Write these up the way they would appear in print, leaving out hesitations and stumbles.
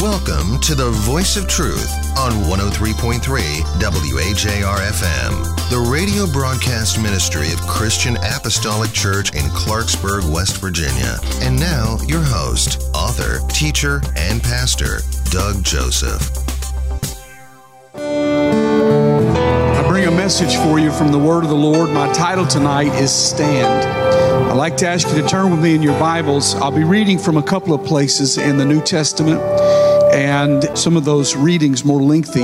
Welcome to the Voice of Truth on 103.3 WAJR-FM, the radio broadcast ministry of Christian Apostolic Church in Clarksburg, West Virginia. And now, your host, author, teacher, and pastor, Doug Joseph. I bring a message for you from the Word of the Lord. My title tonight is Stand. I'd like to ask you to turn with me in your Bibles. I'll be reading from a couple of places in the New Testament, and some of those readings more lengthy.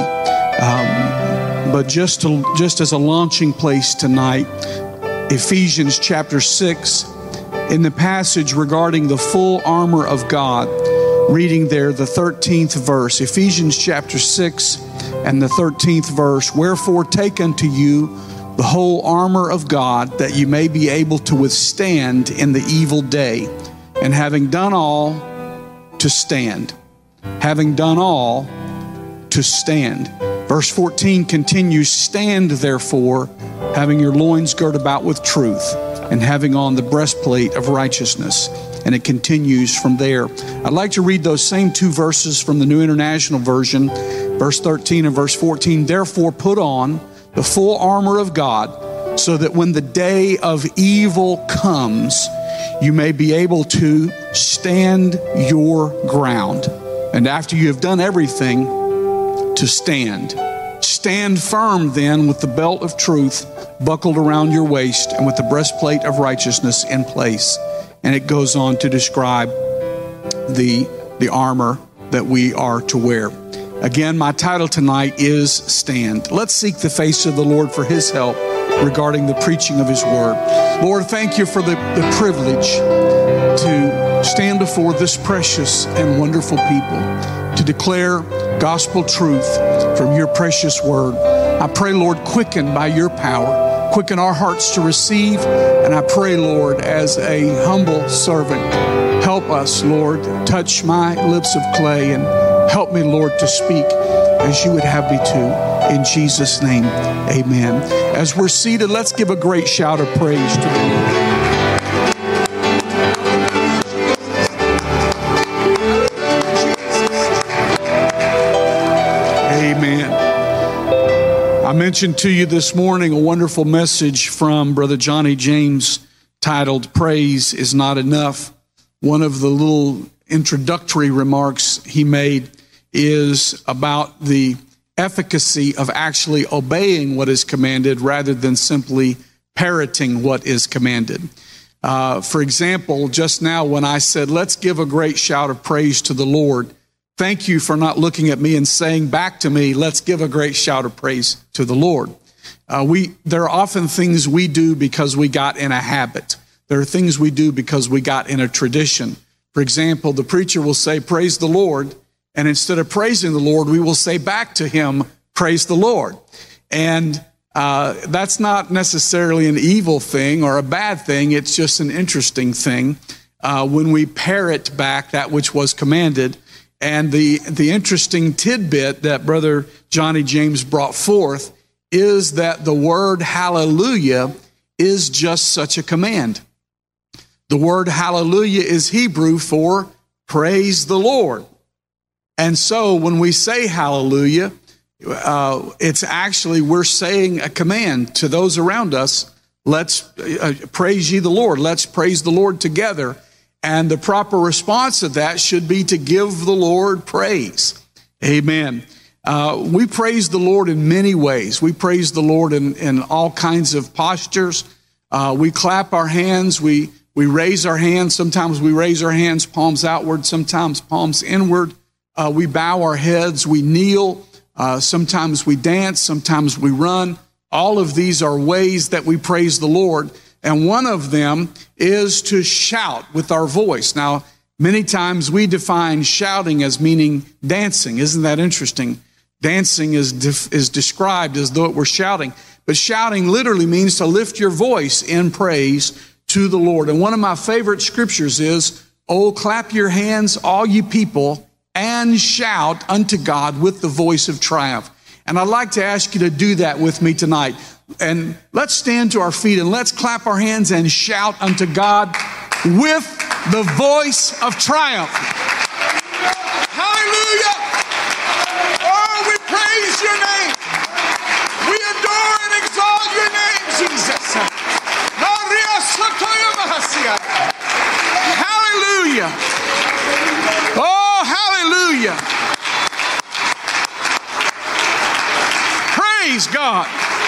But just as a launching place tonight, Ephesians chapter 6, in the passage regarding the full armor of God, reading there the 13th verse. Ephesians chapter 6 and the 13th verse. Wherefore take unto you the whole armor of God, that you may be able to withstand in the evil day, and having done all, to stand. Having done all, to stand. Verse 14 continues, stand therefore, having your loins girt about with truth, and having on the breastplate of righteousness. And it continues from there. I'd like to read those same two verses from the New International Version, verse 13 and verse 14. Therefore put on the full armor of God, so that when the day of evil comes, you may be able to stand your ground. And after you have done everything, to stand. Stand firm then with the belt of truth buckled around your waist, and with the breastplate of righteousness in place. And it goes on to describe the armor that we are to wear. Again, my title tonight is Stand. Let's seek the face of the Lord for His help regarding the preaching of His Word. Lord, thank you for the privilege to stand before this precious and wonderful people, to declare gospel truth from your precious Word. I pray, Lord, quicken by your power, quicken our hearts to receive. And I pray, Lord, as a humble servant, help us, Lord, touch my lips of clay and help me, Lord, to speak as you would have me to. In Jesus' name, amen. As we're seated, let's give a great shout of praise to the Lord. Amen. I mentioned to you this morning a wonderful message from Brother Johnny James titled, Praise is Not Enough. One of the little introductory remarks he made is about the efficacy of actually obeying what is commanded rather than simply parroting what is commanded. For example, just now when I said, let's give a great shout of praise to the Lord, thank you for not looking at me and saying back to me, let's give a great shout of praise to the Lord. There are often things we do because we got in a habit. There are things we do because we got in a tradition. For example, the preacher will say, praise the Lord. And instead of praising the Lord, we will say back to him, praise the Lord. And that's not necessarily an evil thing or a bad thing. It's just an interesting thing when we parrot back that which was commanded. And the interesting tidbit that Brother Johnny James brought forth is that the word hallelujah is just such a command. The word hallelujah is Hebrew for praise the Lord. And so when we say hallelujah, it's actually we're saying a command to those around us. Let's praise ye the Lord. Let's praise the Lord together. And the proper response to that should be to give the Lord praise. Amen. We praise the Lord in many ways. We praise the Lord in all kinds of postures. We clap our hands. We raise our hands. Sometimes we raise our hands palms outward, sometimes palms inward. We bow our heads. We kneel. Sometimes we dance. Sometimes we run. All of these are ways that we praise the Lord. And one of them is to shout with our voice. Now, many times we define shouting as meaning dancing. Isn't that interesting? Dancing is described as though it were shouting. But shouting literally means to lift your voice in praise to the Lord. And one of my favorite scriptures is, oh, clap your hands, all you people, and shout unto God with the voice of triumph. And I'd like to ask you to do that with me tonight. And let's stand to our feet and let's clap our hands and shout unto God with the voice of triumph. Hallelujah! Praise God.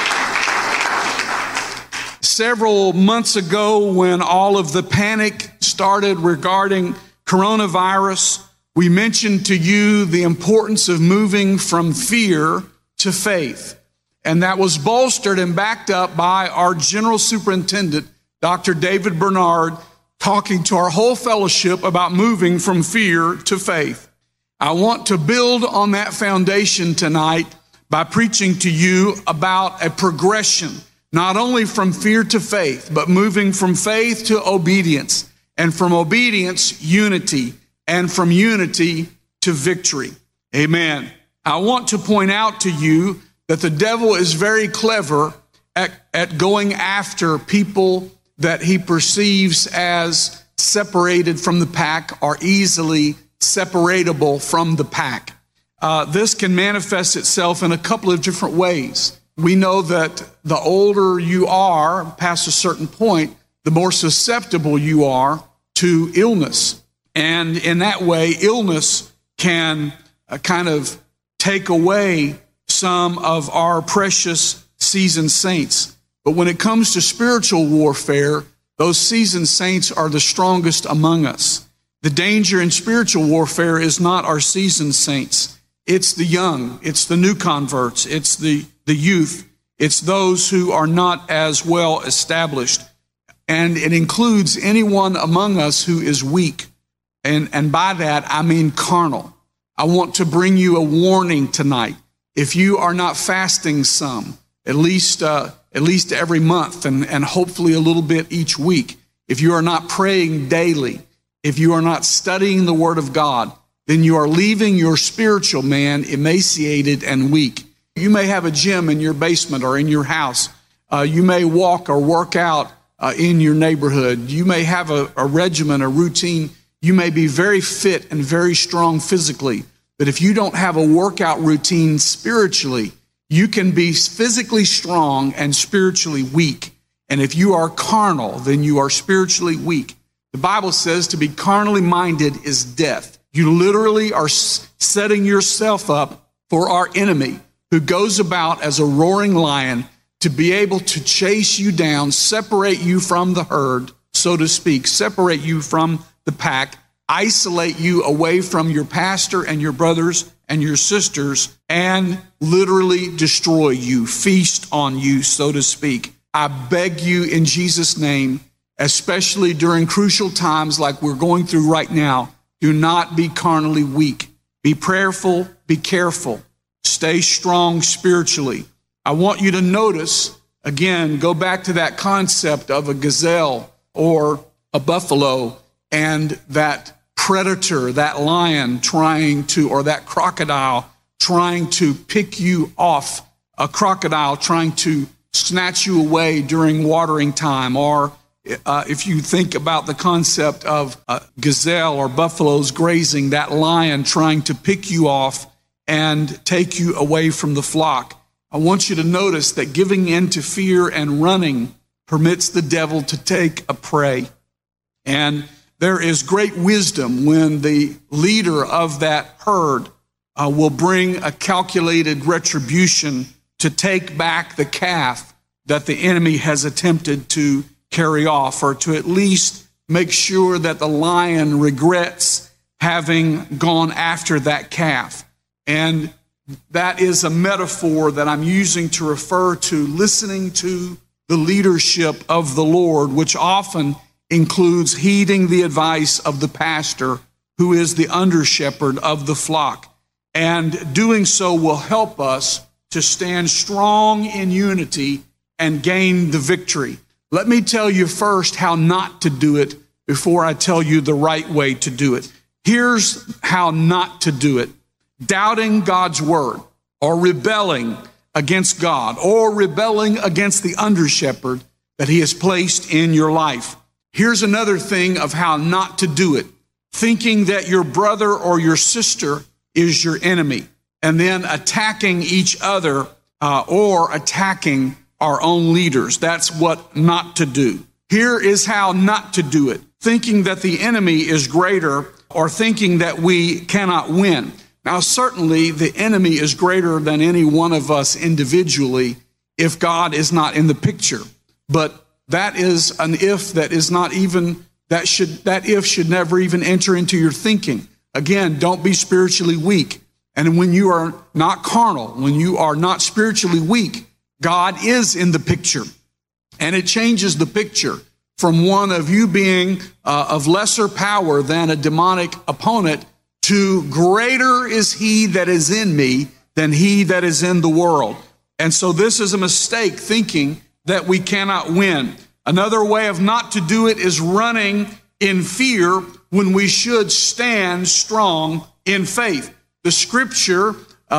Several months ago, when all of the panic started regarding coronavirus, we mentioned to you the importance of moving from fear to faith. And that was bolstered and backed up by our General Superintendent, Dr. David Bernard, talking to our whole fellowship about moving from fear to faith. I want to build on that foundation tonight by preaching to you about a progression, not only from fear to faith, but moving from faith to obedience, and from obedience, unity, and from unity to victory. Amen. I want to point out to you that the devil is very clever at going after people that he perceives as separated from the pack, or easily separatable from the pack. This can manifest itself in a couple of different ways. We know that the older you are, past a certain point, the more susceptible you are to illness. And in that way, illness can kind of take away some of our precious seasoned saints. But when it comes to spiritual warfare, those seasoned saints are the strongest among us. The danger in spiritual warfare is not our seasoned saints. It's the young, it's the new converts, it's the youth, it's those who are not as well established. And it includes anyone among us who is weak. And by that, I mean carnal. I want to bring you a warning tonight. If you are not fasting some, at least every month, and hopefully a little bit each week, if you are not praying daily, if you are not studying the Word of God, then you are leaving your spiritual man emaciated and weak. You may have a gym in your basement or in your house. You may walk or work out in your neighborhood. You may have a regimen, a routine. You may be very fit and very strong physically, but if you don't have a workout routine spiritually, you can be physically strong and spiritually weak. And if you are carnal, then you are spiritually weak. The Bible says to be carnally minded is death. You literally are setting yourself up for our enemy, who goes about as a roaring lion to be able to chase you down, separate you from the herd, so to speak, separate you from the pack, isolate you away from your pastor and your brothers and your sisters, and literally destroy you, feast on you, so to speak. I beg you in Jesus' name, especially during crucial times like we're going through right now, do not be carnally weak. Be prayerful, be careful, stay strong spiritually. I want you to notice, again, go back to that concept of a gazelle or a buffalo, and that predator, that lion or that crocodile trying to pick you off, a crocodile trying to snatch you away during watering time, or if you think about the concept of a gazelle or buffaloes grazing, that lion trying to pick you off and take you away from the flock. I want you to notice that giving in to fear and running permits the devil to take a prey. And there is great wisdom when the leader of that herd will bring a calculated retribution to take back the calf that the enemy has attempted to carry off, or to at least make sure that the lion regrets having gone after that calf. And that is a metaphor that I'm using to refer to listening to the leadership of the Lord, which often includes heeding the advice of the pastor, who is the under shepherd of the flock. And doing so will help us to stand strong in unity and gain the victory. Let me tell you first how not to do it before I tell you the right way to do it. Here's how not to do it. Doubting God's word, or rebelling against God, or rebelling against the under shepherd that he has placed in your life. Here's another thing of how not to do it. Thinking that your brother or your sister is your enemy, and then attacking each other or attacking our own leaders. That's what not to do. Here is how not to do it. Thinking that the enemy is greater, or thinking that we cannot win. Now, certainly the enemy is greater than any one of us individually if God is not in the picture. But that is an if that is not even, that if should never even enter into your thinking. Again, don't be spiritually weak. And when you are not carnal, when you are not spiritually weak, God is in the picture. And it changes the picture from one of you being of lesser power than a demonic opponent to greater is he that is in me than he that is in the world. And so this is a mistake, thinking that we cannot win. Another way of not to do it is running in fear when we should stand strong in faith. The scripture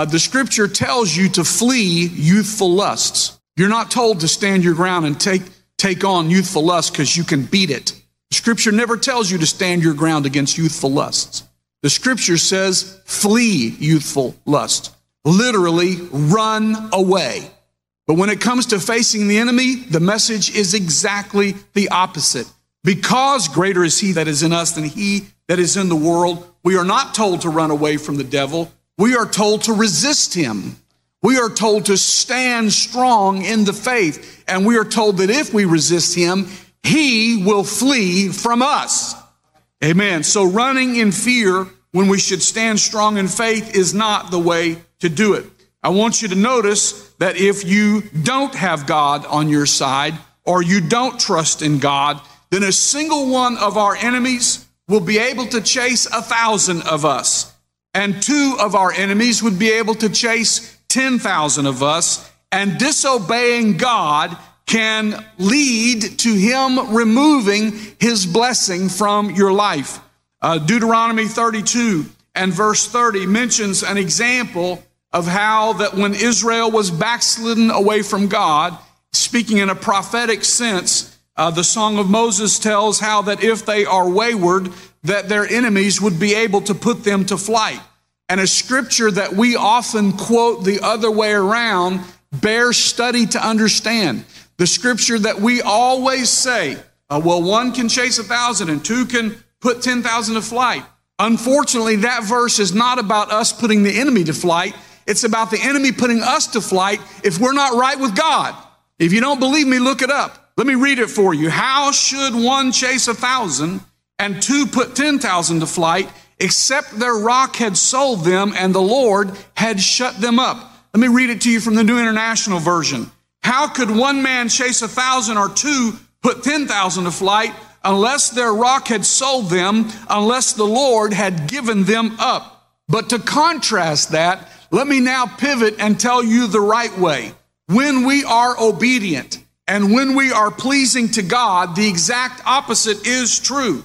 tells you to flee youthful lusts. You're not told to stand your ground and take on youthful lust because you can beat it. The scripture never tells you to stand your ground against youthful lusts. The scripture says flee youthful lust. Literally run away. But when it comes to facing the enemy, the message is exactly the opposite. Because greater is he that is in us than he that is in the world, we are not told to run away from the devil. We are told to resist him. We are told to stand strong in the faith. And we are told that if we resist him, he will flee from us. Amen. So running in fear when we should stand strong in faith is not the way to do it. I want you to notice that if you don't have God on your side or you don't trust in God, then a single one of our enemies will be able to chase 1,000 of us. And 2 of our enemies would be able to chase 10,000 of us. And disobeying God can lead to him removing his blessing from your life. Deuteronomy 32 and verse 30 mentions an example of how that when Israel was backslidden away from God, speaking in a prophetic sense, the Song of Moses tells how that if they are wayward, that their enemies would be able to put them to flight. And a scripture that we often quote the other way around bears study to understand. The scripture that we always say, well, 1 can chase 1,000 and 2 can put 10,000 to flight. Unfortunately, that verse is not about us putting the enemy to flight. It's about the enemy putting us to flight if we're not right with God. If you don't believe me, look it up. Let me read it for you. How should 1 chase 1,000 and 2 put 10,000 to flight, except their rock had sold them and the Lord had shut them up? Let me read it to you from the New International Version. How could 1 man chase 1,000 or 2 put 10,000 to flight unless their rock had sold them, unless the Lord had given them up? But to contrast that, let me now pivot and tell you the right way. When we are obedient and when we are pleasing to God, the exact opposite is true.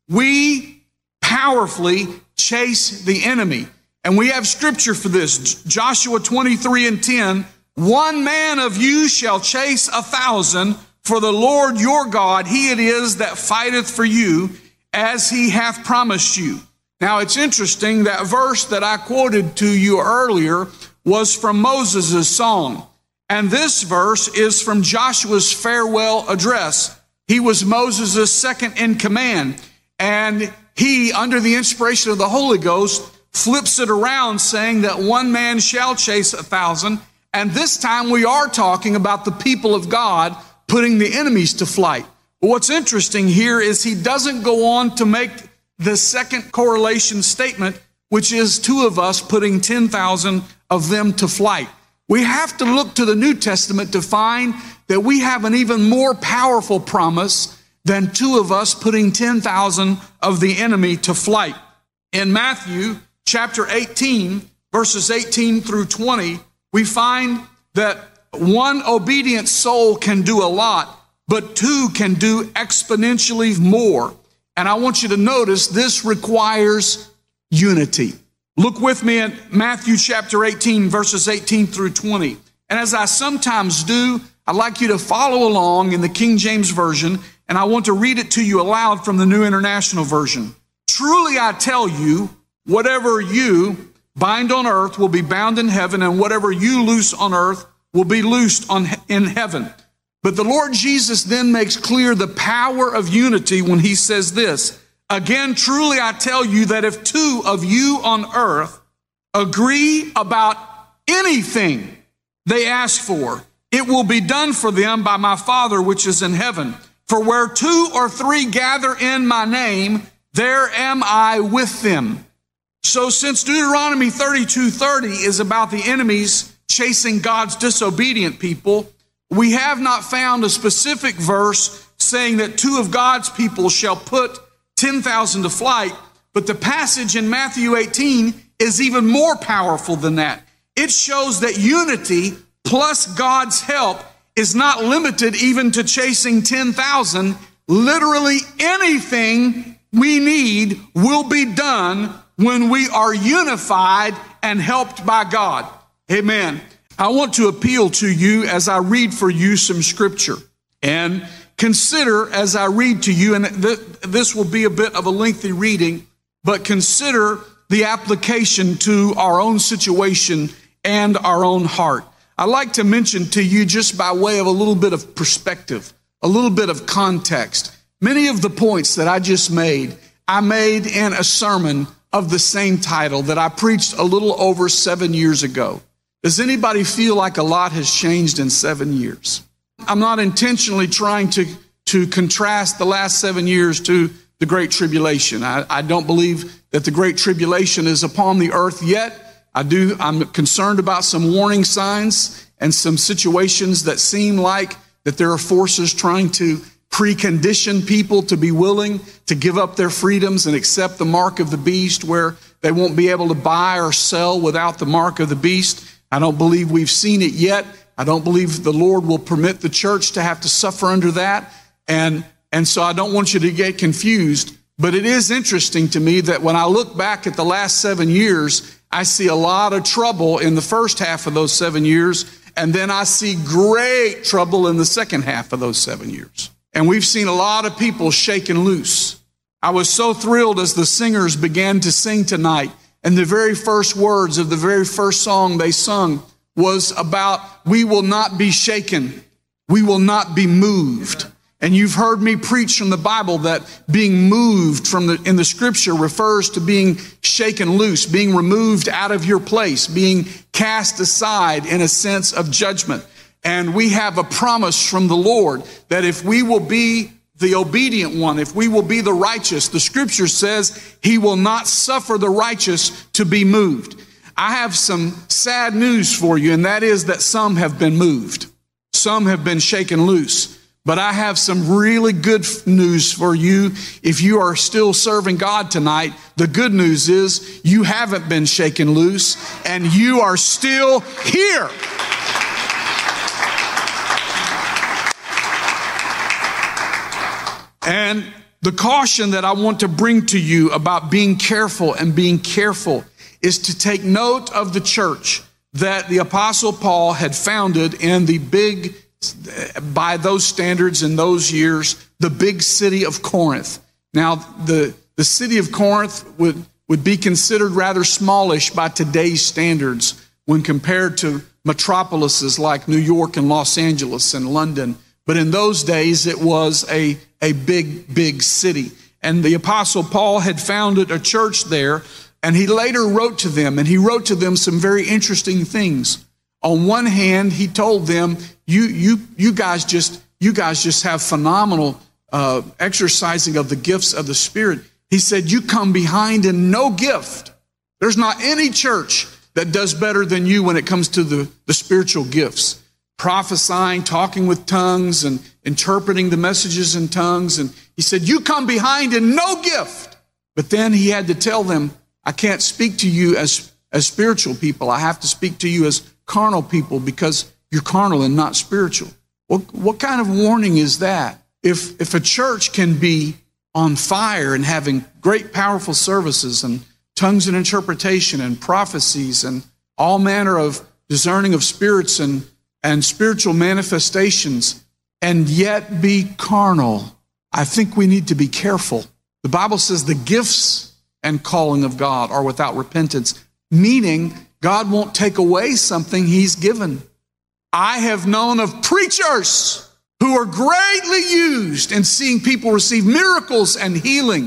We powerfully chase the enemy. And we have scripture for this. Joshua 23 and 10, 1 man of you shall chase 1,000, for the Lord your God, he it is that fighteth for you, as he hath promised you. Now it's interesting, that verse that I quoted to you earlier was from Moses' song. And this verse is from Joshua's farewell address. He was Moses' second in command. And he, under the inspiration of the Holy Ghost, flips it around saying that 1 man shall chase 1,000. And this time we are talking about the people of God putting the enemies to flight. But what's interesting here is he doesn't go on to make the second correlation statement, which is 2 of us putting 10,000 of them to flight. We have to look to the New Testament to find that we have an even more powerful promise than 2 of us putting 10,000 of the enemy to flight. In Matthew chapter 18, verses 18 through 20, we find that 1 obedient soul can do a lot, but 2 can do exponentially more. And I want you to notice this requires unity. Look with me at Matthew chapter 18, verses 18 through 20. And as I sometimes do, I'd like you to follow along in the King James Version, and I want to read it to you aloud from the New International Version. Truly I tell you, whatever you bind on earth will be bound in heaven, and whatever you loose on earth will be loosed in heaven. But the Lord Jesus then makes clear the power of unity when he says this, again, truly I tell you that if 2 of you on earth agree about anything they ask for, it will be done for them by my Father which is in heaven. For where 2 or 3 gather in my name, there am I with them. So since Deuteronomy 32:30 is about the enemies chasing God's disobedient people, we have not found a specific verse saying that 2 of God's people shall put 10,000 to flight. But the passage in Matthew 18 is even more powerful than that. It shows that unity plus God's help is not limited even to chasing 10,000. Literally anything we need will be done when we are unified and helped by God. Amen. I want to appeal to you as I read for you some scripture. And consider as I read to you, and this will be a bit of a lengthy reading, but consider the application to our own situation and our own heart. I'd like to mention to you, just by way of a little bit of perspective, a little bit of context, many of the points that I just made, I made in a sermon of the same title that I preached a little over 7 years ago. Does anybody feel like a lot has changed in 7 years? I'm not intentionally trying to contrast the last 7 years to the Great Tribulation. I don't believe that the Great Tribulation is upon the earth yet. I'm concerned about some warning signs and some situations that seem like that there are forces trying to precondition people to be willing to give up their freedoms and accept the mark of the beast, where they won't be able to buy or sell without the mark of the beast. I don't believe we've seen it yet. I don't believe the Lord will permit the church to have to suffer under that. And so I don't want you to get confused. But it is interesting to me that when I look back at the last 7 years, I see a lot of trouble in the first half of those 7 years. And then I see great trouble in the second half of those 7 years. And we've seen a lot of people shaken loose. I was so thrilled as the singers began to sing tonight. And the very first words of the very first song they sung was about, we will not be shaken. We will not be moved. And you've heard me preach from the Bible that being moved in the scripture refers to being shaken loose, being removed out of your place, being cast aside in a sense of judgment. And we have a promise from the Lord that if we will be the obedient one, if we will be the righteous, the scripture says he will not suffer the righteous to be moved. I have some sad news for you, and that is that some have been moved. Some have been shaken loose. But I have some really good news for you. If you are still serving God tonight, the good news is you haven't been shaken loose and you are still here. And the caution that I want to bring to you about being careful and being careful is to take note of the church that the Apostle Paul had founded in the big, by those standards in those years, the big city of Corinth. Now, the city of Corinth would be considered rather smallish by today's standards when compared to metropolises like New York and Los Angeles and London. But in those days, it was a big, big city. And the Apostle Paul had founded a church there, and he later wrote to them, and he wrote to them some very interesting things. On one hand, he told them, you guys just have phenomenal exercising of the gifts of the Spirit. He said, you come behind in no gift. There's not any church that does better than you when it comes to the spiritual gifts. Prophesying, talking with tongues, and interpreting the messages in tongues. And he said, you come behind in no gift. But then he had to tell them, I can't speak to you as spiritual people. I have to speak to you as carnal people because you're carnal and not spiritual. What kind of warning is that? If a church can be on fire and having great powerful services and tongues and interpretation and prophecies and all manner of discerning of spirits and spiritual manifestations, and yet be carnal, I think we need to be careful. The Bible says the gifts and calling of God are without repentance, meaning God won't take away something he's given. I have known of preachers who are greatly used in seeing people receive miracles and healing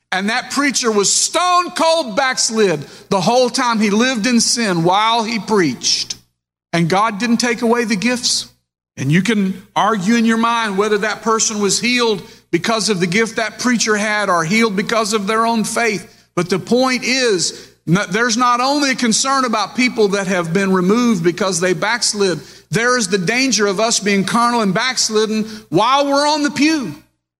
And that preacher was stone cold backslid the whole time he lived in sin while he preached. And God didn't take away the gifts. And you can argue in your mind whether that person was healed because of the gift that preacher had or healed because of their own faith. But the point is, there's not only a concern about people that have been removed because they backslid. There is the danger of us being carnal and backslidden while we're on the pew.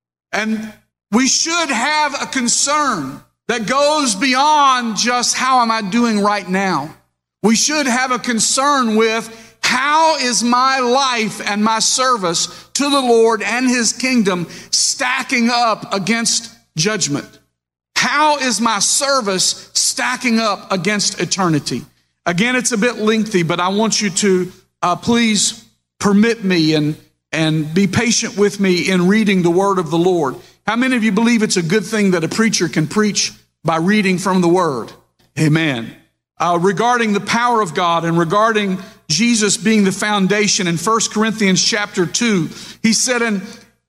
And we should have a concern that goes beyond just how am I doing right now. We should have a concern with how is my life and my service to the Lord and His kingdom stacking up against judgment? How is my service stacking up against eternity? Again, it's a bit lengthy, but I want you to please permit me and be patient with me in reading the word of the Lord. How many of you believe it's a good thing that a preacher can preach by reading from the word? Amen. Regarding the power of God and regarding Jesus being the foundation, in 1 Corinthians chapter 2, he said, and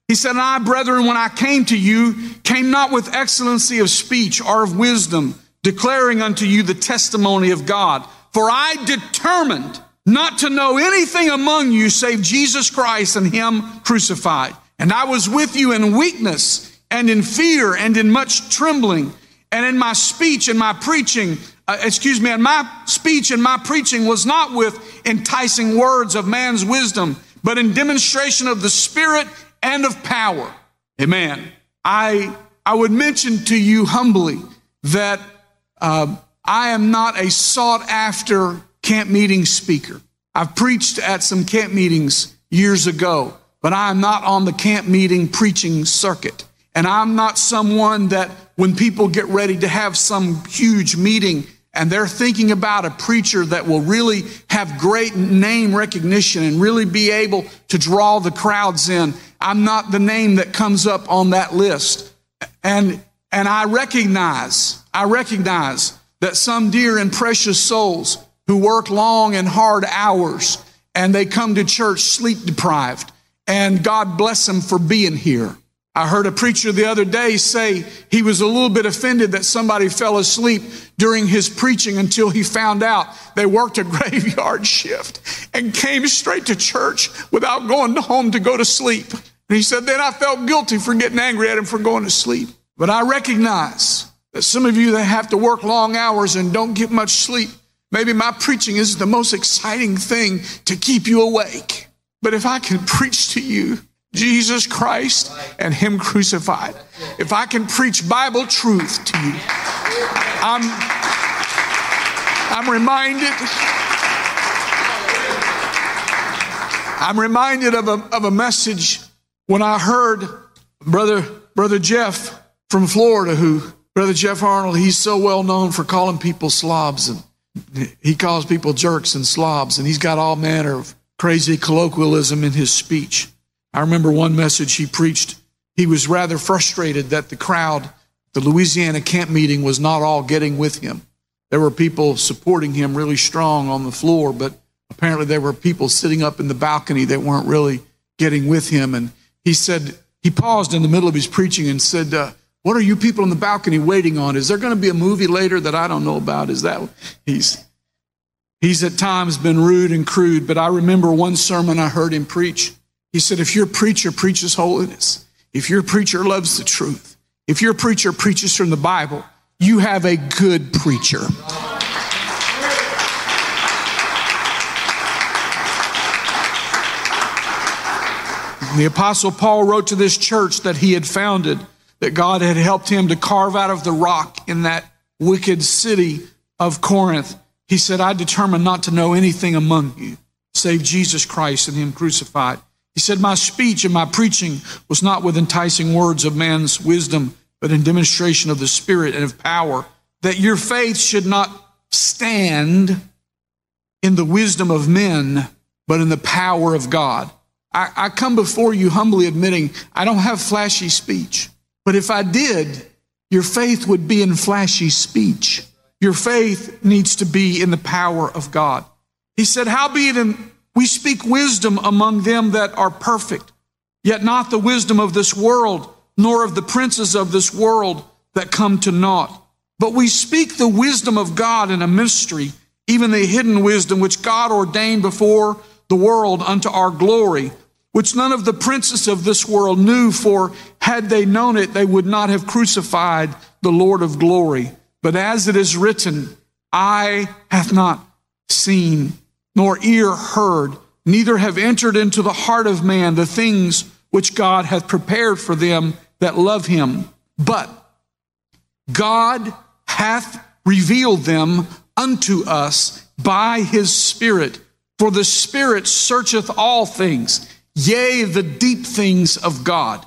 I, brethren, when I came to you, came not with excellency of speech or of wisdom, declaring unto you the testimony of God. For I determined not to know anything among you save Jesus Christ and Him crucified. And I was with you in weakness and in fear and in much trembling. And in my speech and my preaching, and my speech and my preaching was not with enticing words of man's wisdom, but in demonstration of the Spirit and of power. Amen. I would mention to you humbly that I am not a sought after camp meeting speaker. I've preached at some camp meetings years ago, but I am not on the camp meeting preaching circuit. And I'm not someone that when people get ready to have some huge meeting and they're thinking about a preacher that will really have great name recognition and really be able to draw the crowds in, I'm not the name that comes up on that list. And I recognize that some dear and precious souls who work long and hard hours and they come to church sleep deprived, and God bless them for being here. I heard a preacher the other day say he was a little bit offended that somebody fell asleep during his preaching until he found out they worked a graveyard shift and came straight to church without going home to go to sleep. And he said, then I felt guilty for getting angry at him for going to sleep. But I recognize that some of you that have to work long hours and don't get much sleep, maybe my preaching is the most exciting thing to keep you awake. But if I can preach to you Jesus Christ and Him crucified, if I can preach Bible truth to you, I'm reminded of a message when I heard Brother Jeff from Florida, Brother Jeff Arnold, he's so well known for calling people slobs, and he calls people jerks and slobs, and he's got all manner of crazy colloquialism in his speech. I remember one message he preached. He was rather frustrated that the crowd, the Louisiana camp meeting, was not all getting with him. There were people supporting him really strong on the floor, but apparently there were people sitting up in the balcony that weren't really getting with him. And he said, he paused in the middle of his preaching and said, what are you people in the balcony waiting on? Is there going to be a movie later that I don't know about? Is that he's at times been rude and crude, but I remember one sermon I heard him preach. He said, if your preacher preaches holiness, if your preacher loves the truth, if your preacher preaches from the Bible, you have a good preacher. The Apostle Paul wrote to this church that he had founded, that God had helped him to carve out of the rock in that wicked city of Corinth. He said, I determined not to know anything among you save Jesus Christ and Him crucified. He said, my speech and my preaching was not with enticing words of man's wisdom, but in demonstration of the Spirit and of power, that your faith should not stand in the wisdom of men, but in the power of God. I come before you humbly admitting I don't have flashy speech, but if I did, your faith would be in flashy speech. Your faith needs to be in the power of God. He said, howbeit we speak wisdom among them that are perfect, yet not the wisdom of this world, nor of the princes of this world, that come to naught. But we speak the wisdom of God in a mystery, even the hidden wisdom which God ordained before the world unto our glory, which none of the princes of this world knew, for had they known it, they would not have crucified the Lord of glory. But as it is written, eye hath not seen, nor ear heard, neither have entered into the heart of man the things which God hath prepared for them that love him. But God hath revealed them unto us by his Spirit. For the Spirit searcheth all things, yea, the deep things of God.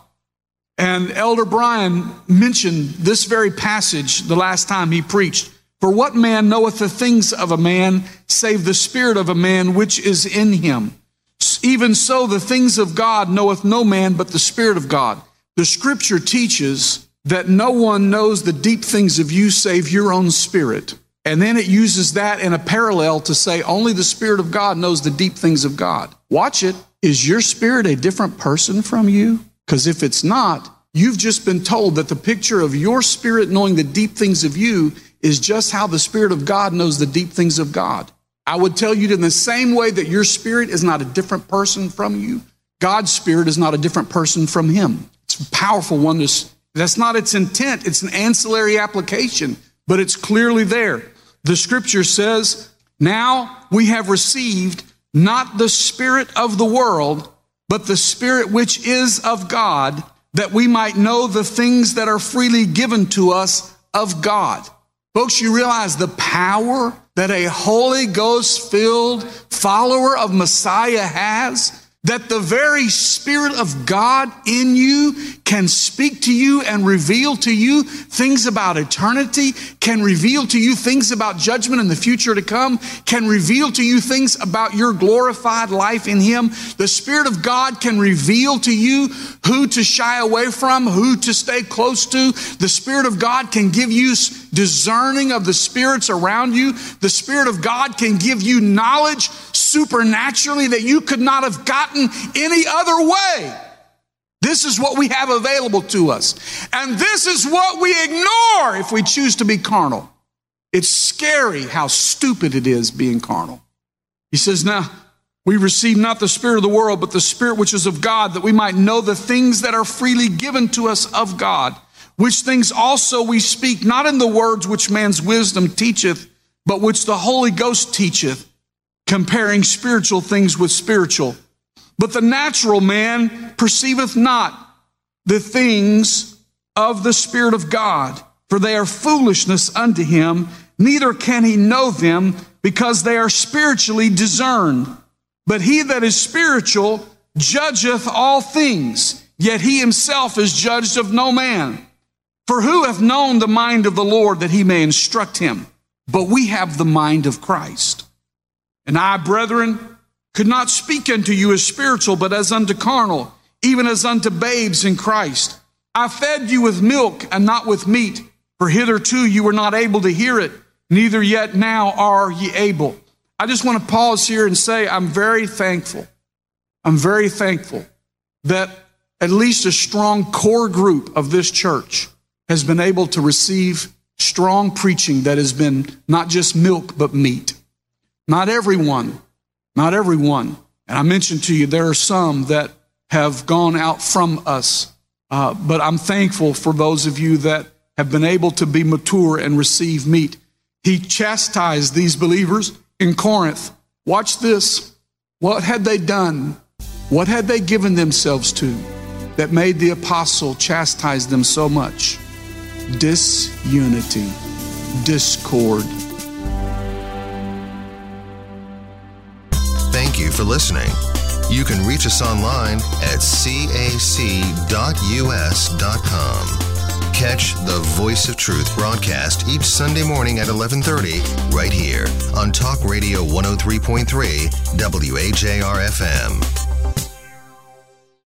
And Elder Brian mentioned this very passage the last time he preached. For what man knoweth the things of a man, save the spirit of a man which is in him? Even so, the things of God knoweth no man but the Spirit of God. The Scripture teaches that no one knows the deep things of you save your own spirit. And then it uses that in a parallel to say only the Spirit of God knows the deep things of God. Watch it. Is your spirit a different person from you? Because if it's not, you've just been told that the picture of your spirit knowing the deep things of you is just how the Spirit of God knows the deep things of God. I would tell you in the same way that your spirit is not a different person from you, God's Spirit is not a different person from him. It's a powerful one. That's not its intent. It's an ancillary application, but it's clearly there. The Scripture says, now we have received not the spirit of the world, but the Spirit which is of God, that we might know the things that are freely given to us of God. Folks, you realize the power that a Holy Ghost-filled follower of Messiah has? That the very Spirit of God in you can speak to you and reveal to you things about eternity, can reveal to you things about judgment in the future to come, can reveal to you things about your glorified life in him. The Spirit of God can reveal to you who to shy away from, who to stay close to. The Spirit of God can give you discerning of the spirits around you. The Spirit of God can give you knowledge supernaturally that you could not have gotten any other way. This is what we have available to us. And this is what we ignore if we choose to be carnal. It's scary how stupid it is being carnal. He says, now, we receive not the spirit of the world, but the Spirit which is of God, that we might know the things that are freely given to us of God, which things also we speak, not in the words which man's wisdom teacheth, but which the Holy Ghost teacheth, comparing spiritual things with spiritual. But the natural man perceiveth not the things of the Spirit of God, for they are foolishness unto him, neither can he know them, because they are spiritually discerned. But he that is spiritual judgeth all things, yet he himself is judged of no man. For who hath known the mind of the Lord that he may instruct him? But we have the mind of Christ. And I, brethren, could not speak unto you as spiritual, but as unto carnal, even as unto babes in Christ. I fed you with milk and not with meat, for hitherto you were not able to hear it, neither yet now are ye able. I just want to pause here and say I'm very thankful. I'm very thankful that at least a strong core group of this church has been able to receive strong preaching that has been not just milk, but meat. Not everyone. And I mentioned to you, there are some that have gone out from us. But I'm thankful for those of you that have been able to be mature and receive meat. He chastised these believers in Corinth. Watch this. What had they done? What had they given themselves to that made the apostle chastise them so much? Disunity, discord. Thank you for listening. You can reach us online at cac.us.com. Catch the Voice of Truth broadcast each Sunday morning at 11:30 right here on Talk Radio 103.3 WAJR FM.